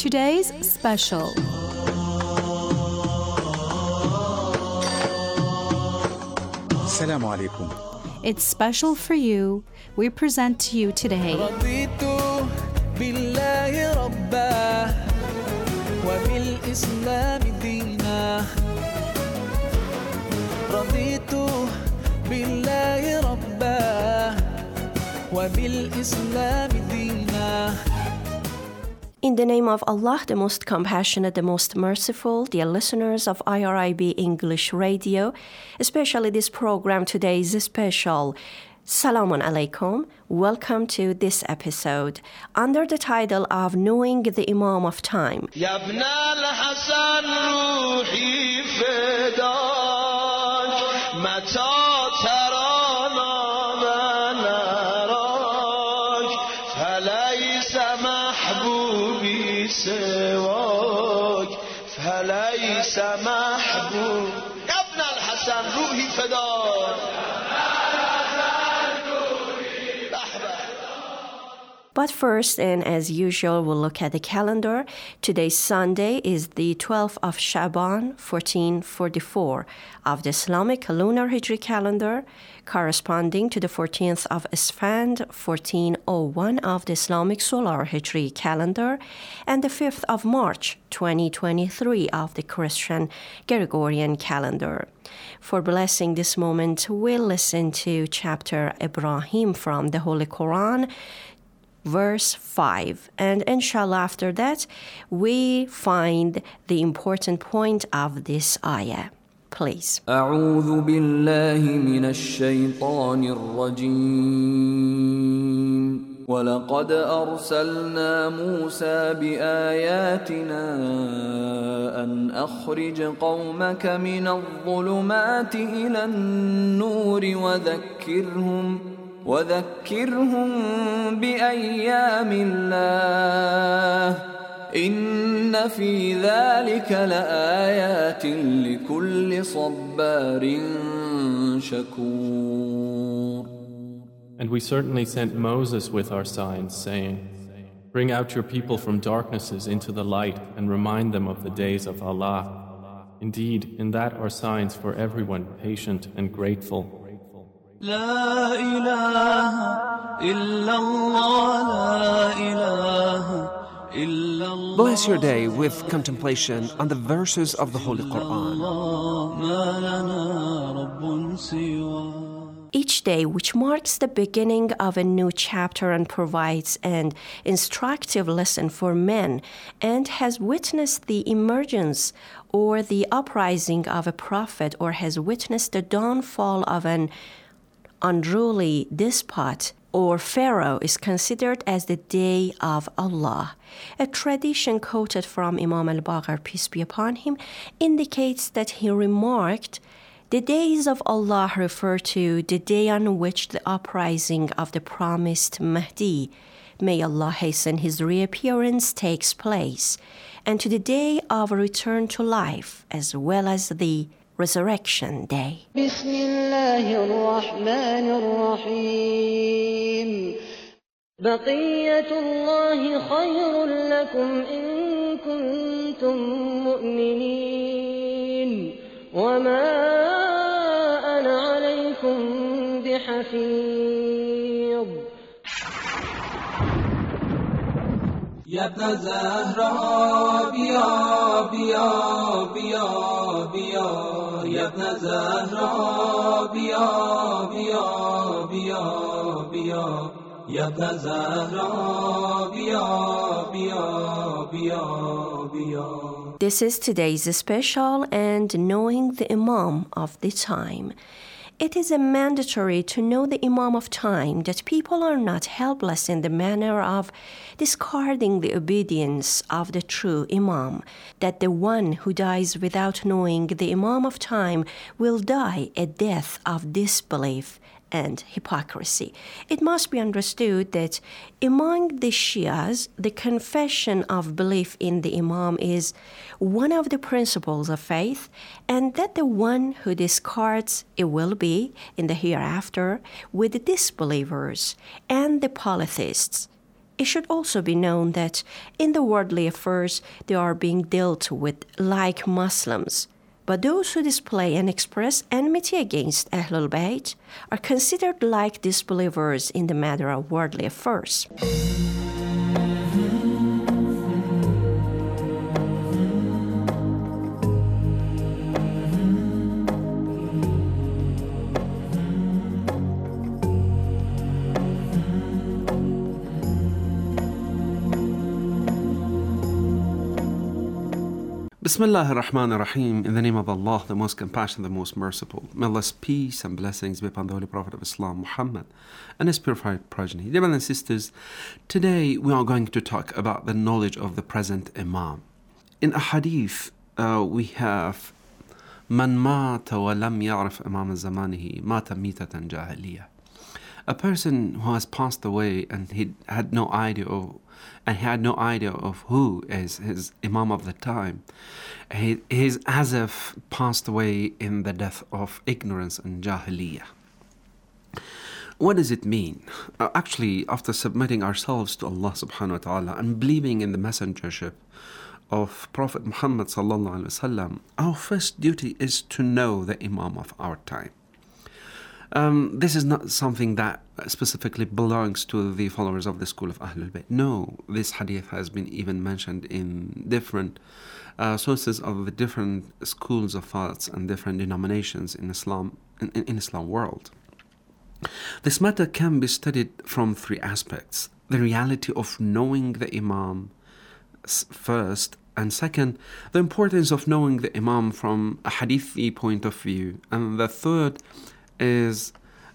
today's special. Assalamu alaikum. It's special for you. We present to you today رضيت بالله ربا وبالإسلام دينا رضيت بالله ربا وبالإسلام دينا. In the name of Allah, the most compassionate, the most merciful, dear listeners of IRIB English Radio, especially this program today is special. Salamun alaikum. Welcome to this episode under the title of Knowing the Imam of Time. يا ابن الحسن روحي فداك متى ترانا من نراك فليس محبوبي سواك فليس محبوب يا ابن الحسن روحي فداك. But first, and as usual, we'll look at the calendar. Today's Sunday is the 12th of Shaban, 1444 of the Islamic lunar Hijri calendar, corresponding to the 14th of Esfand, 1401 of the Islamic solar Hijri calendar, and the 5th of March, 2023 of the Christian Gregorian calendar. For blessing this moment, we'll listen to chapter Ibrahim from the Holy Quran, verse 5. And inshallah, after that, we find the important point of this ayah. Please. أعوذ بالله من الشيطان الرجيم ولقد أرسلنا موسى بآياتنا أن أخرج قومك من الظلمات إلى النور وذكرهم بأيام الله إن في ذلك لآيات لكل صبار شكور. And we certainly sent Moses with our signs, saying, Bring out your people from darknesses into the light and remind them of the days of Allah. Indeed, in that are signs for everyone patient and grateful. لا إله إلا الله لا إله إلا الله. Bless your day with contemplation on the verses of the Holy Quran. ما لنا رب سواه. Each day, which marks the beginning of a new chapter and provides an instructive lesson for men, and has witnessed the emergence or the uprising of a prophet, or has witnessed the downfall of an unruly despot or pharaoh, is considered as the day of Allah. A tradition quoted from Imam al-Baqir, peace be upon him, indicates that he remarked, the days of Allah refer to the day on which the uprising of the promised Mahdi, may Allah hasten his reappearance, takes place, and to the day of return to life, as well as the Resurrection Day. بسم الله الرحمن الرحيم بقية الله خير لكم إن كنتم مؤمنين وما أنا عليكم بحفيظ. يا ابن زهرا بيا بيا بيا بيا يا ابن زهرا بيا بيا بيا بيا يا ابن زهرا بيا بيا بيا بيا. This is today's special and knowing the Imam of the time. It is mandatory to know the Imam of time, that people are not helpless in the manner of discarding the obedience of the true Imam, that the one who dies without knowing the Imam of time will die a death of disbelief and hypocrisy. It must be understood that among the Shias, the confession of belief in the Imam is one of the principles of faith, and that the one who discards it will be in the hereafter with the disbelievers and the polytheists. It should also be known that in the worldly affairs, they are being dealt with like Muslims. But those who display and express enmity against Ahlul Bayt are considered like disbelievers in the matter of worldly affairs. Bismillah ar-Rahman ar-Rahim. In the name of Allah, the most compassionate, the most merciful. May Allah's peace and blessings be upon the Holy Prophet of Islam, Muhammad, and his purified progeny. Dear brothers and sisters, today we are going to talk about the knowledge of the present Imam. In a hadith, we have Man mata wa lam ya'rif imam zamanihi mata mitatan jahiliya. A person who has passed away and he had no idea of who is his Imam of the time. He is as if passed away in the death of ignorance and jahiliyyah. What does it mean? Actually, after submitting ourselves to Allah subhanahu wa ta'ala and believing in the messengership of Prophet Muhammad sallallahu alaihi wasallam, our first duty is to know the Imam of our time. This is not something that specifically belongs to the followers of the school of Ahlul Bayt. No, this hadith has been even mentioned in different sources of the different schools of thoughts and different denominations in Islam, in Islam world. This matter can be studied from three aspects: the reality of knowing the Imam first, and second, the importance of knowing the Imam from a hadithi point of view, and the third is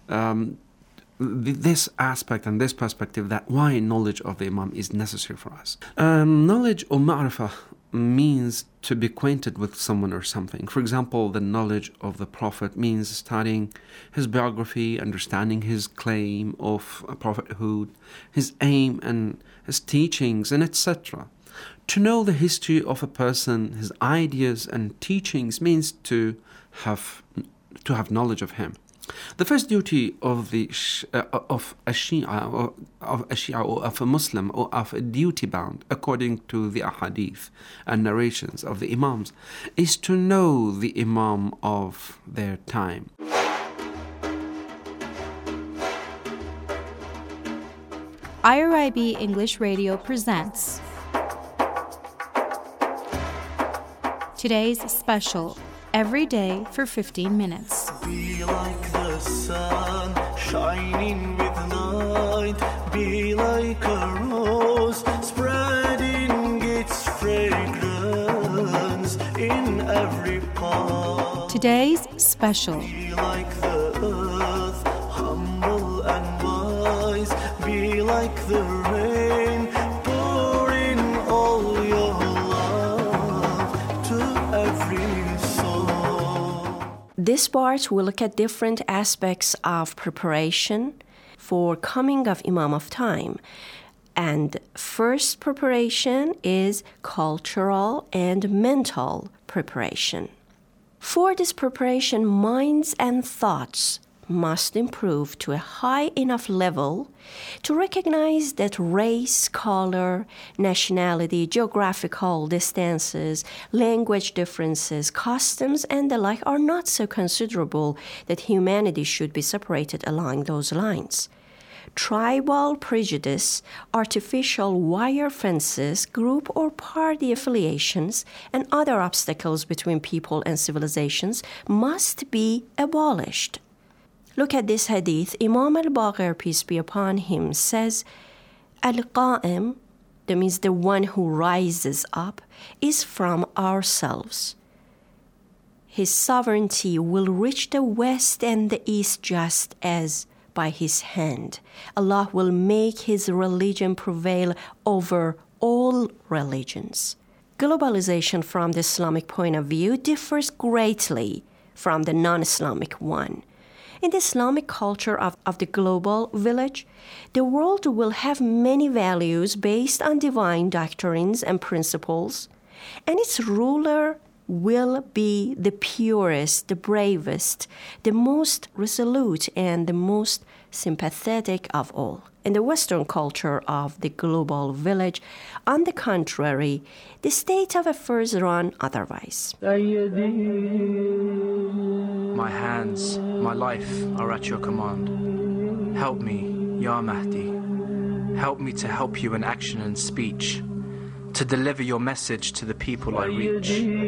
this aspect and this perspective, that why knowledge of the Imam is necessary for us. Knowledge or ma'rifah means to be acquainted with someone or something. For example, the knowledge of the Prophet means studying his biography, understanding his claim of prophethood, his aim and his teachings, and etc. To know the history of a person, his ideas and teachings, means to have knowledge of him. The first duty of a Shia or of a Muslim or of a duty bound, according to the ahadith and narrations of the Imams, is to know the Imam of their time. IRIB English Radio presents today's special, Every Day for 15 Minutes. Be like the sun, shining with light. Be like a rose, spreading its fragrance in every part. Today's special. Be like the earth, humble and wise. Be like the rain, pour in all your love to every soul. This part will look at different aspects of preparation for coming of Imam of time. And first preparation is cultural and mental preparation. For this preparation, minds and thoughts must improve to a high enough level to recognize that race, color, nationality, geographical distances, language differences, customs, and the like are not so considerable that humanity should be separated along those lines. Tribal prejudice, artificial wire fences, group or party affiliations, and other obstacles between people and civilizations must be abolished. Look at this hadith. Imam al-Baqir, peace be upon him, says, Al-Qa'im, that means the one who rises up, is from ourselves. His sovereignty will reach the west and the east just as by his hand. Allah will make his religion prevail over all religions. Globalization from the Islamic point of view differs greatly from the non-Islamic one. In the Islamic culture of the global village, the world will have many values based on divine doctrines and principles, and its ruler will be the purest, the bravest, the most resolute, and the most sympathetic of all. In the Western culture of the global village, on the contrary, the state of affairs run otherwise. My hands, my life are at your command. Help me, Ya Mahdi. Help me to help you in action and speech, to deliver your message to the people I reach.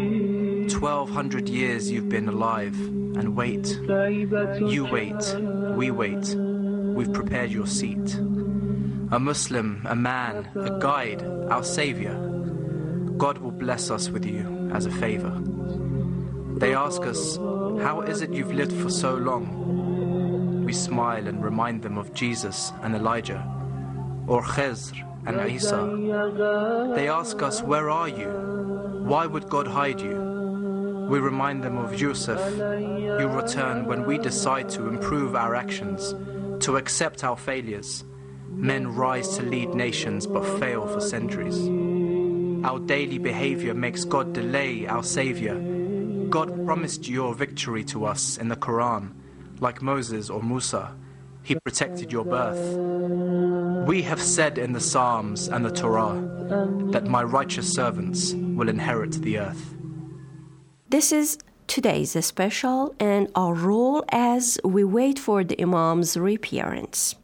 1,200 years you've been alive, and wait. You wait, we wait. We've prepared your seat. A Muslim, a man, a guide, our savior. God will bless us with you as a favor. They ask us, how is it you've lived for so long? We smile and remind them of Jesus and Elijah, or Khizr and Isa. They ask us, where are you? Why would God hide you? We remind them of Yusuf. You return when we decide to improve our actions, to accept our failures. Men rise to lead nations but fail for centuries. Our daily behavior makes God delay our Savior. God promised your victory to us in the Quran, like Moses or Musa. He protected your birth. We have said in the Psalms and the Torah that my righteous servants will inherit the earth. This is today's special and our role as we wait for the Imam's reappearance.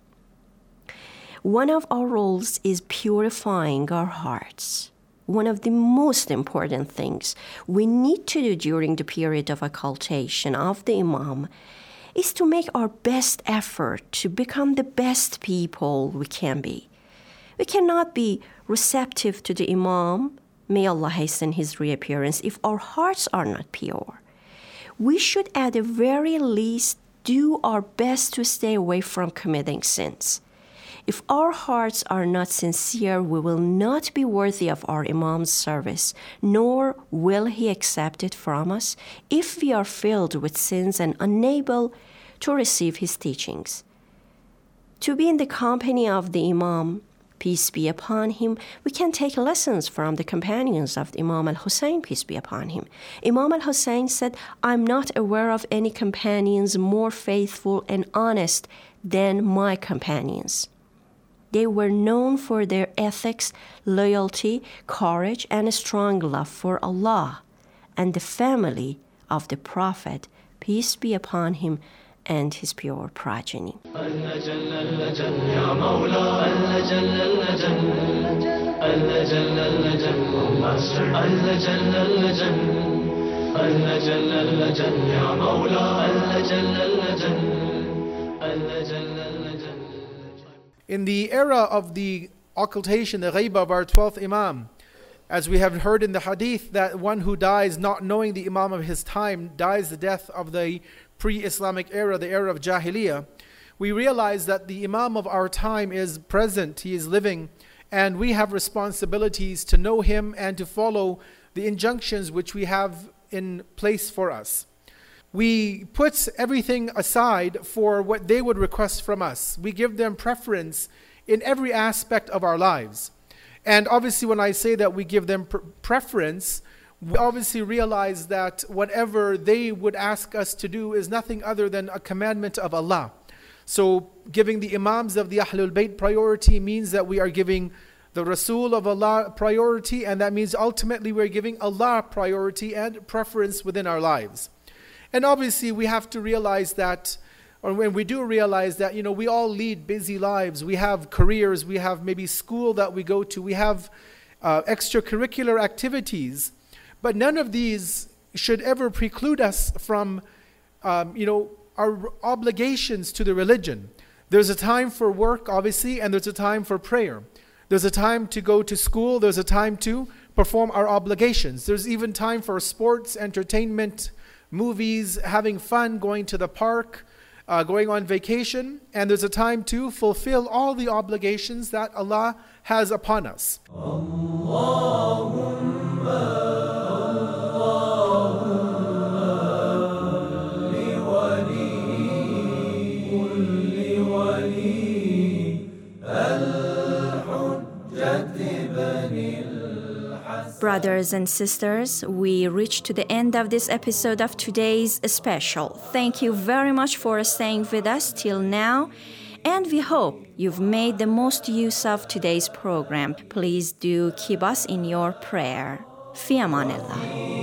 One of our roles is purifying our hearts. One of the most important things we need to do during the period of occultation of the Imam is to make our best effort to become the best people we can be. We cannot be receptive to the Imam, may Allah hasten his reappearance, if our hearts are not pure. We should at the very least do our best to stay away from committing sins. If our hearts are not sincere, we will not be worthy of our Imam's service, nor will he accept it from us if we are filled with sins and unable to receive his teachings. To be in the company of the Imam, peace be upon him, we can take lessons from the companions of the Imam al-Hussein, peace be upon him. Imam al-Hussein said, I'm not aware of any companions more faithful and honest than my companions. They were known for their ethics, loyalty, courage, and a strong love for Allah and the family of the Prophet, peace be upon him, and his pure progeny. In the era of the occultation, the ghaib of our 12th Imam, as we have heard in the hadith, that one who dies not knowing the Imam of his time dies the death of the pre-Islamic era, the era of Jahiliyyah, we realize that the Imam of our time is present, he is living, and we have responsibilities to know him and to follow the injunctions which we have in place for us. We put everything aside for what they would request from us. We give them preference in every aspect of our lives. And obviously when I say that we give them preference, we obviously realize that whatever they would ask us to do is nothing other than a commandment of Allah. So giving the Imams of the Ahlul Bayt priority means that we are giving the Rasul of Allah priority, and that means ultimately we're giving Allah priority and preference within our lives. And obviously we have to realize that, or when we do realize that, we all lead busy lives. We have careers, we have maybe school that we go to, we have extracurricular activities. But none of these should ever preclude us from, our obligations to the religion. There's a time for work, obviously, and there's a time for prayer. There's a time to go to school. There's a time to perform our obligations. There's even time for sports, entertainment, movies, having fun, going to the park, going on vacation. And there's a time to fulfill all the obligations that Allah has upon us. Brothers and sisters, we reached to the end of this episode of today's special. Thank you very much for staying with us till now, and we hope you've made the most use of today's program. Please do keep us in your prayer. Fi amanillah.